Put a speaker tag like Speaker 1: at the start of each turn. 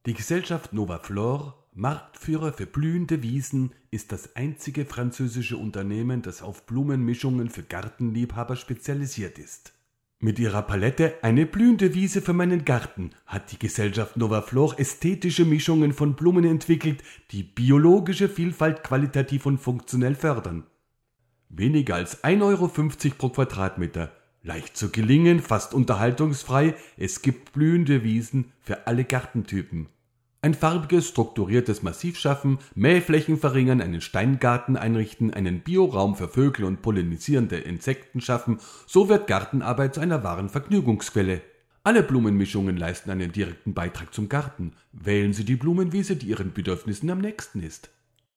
Speaker 1: Die Gesellschaft Novaflor, Marktführer für blühende Wiesen, ist das einzige französische Unternehmen, das auf Blumenmischungen für Gartenliebhaber spezialisiert ist. Mit ihrer Palette »Eine blühende Wiese für meinen Garten« hat die Gesellschaft Novaflor ästhetische Mischungen von Blumen entwickelt, die biologische Vielfalt qualitativ und funktionell fördern. Weniger als 1,50 € pro Quadratmeter, leicht zu gelingen, fast unterhaltungsfrei, es gibt blühende Wiesen für alle Gartentypen. Ein farbiges, strukturiertes Massiv schaffen, Mähflächen verringern, einen Steingarten einrichten, einen Bioraum für Vögel und pollinisierende Insekten schaffen, so wird Gartenarbeit zu einer wahren Vergnügungsquelle. Alle Blumenmischungen leisten einen direkten Beitrag zum Garten. Wählen Sie die Blumenwiese, die Ihren Bedürfnissen am nächsten ist.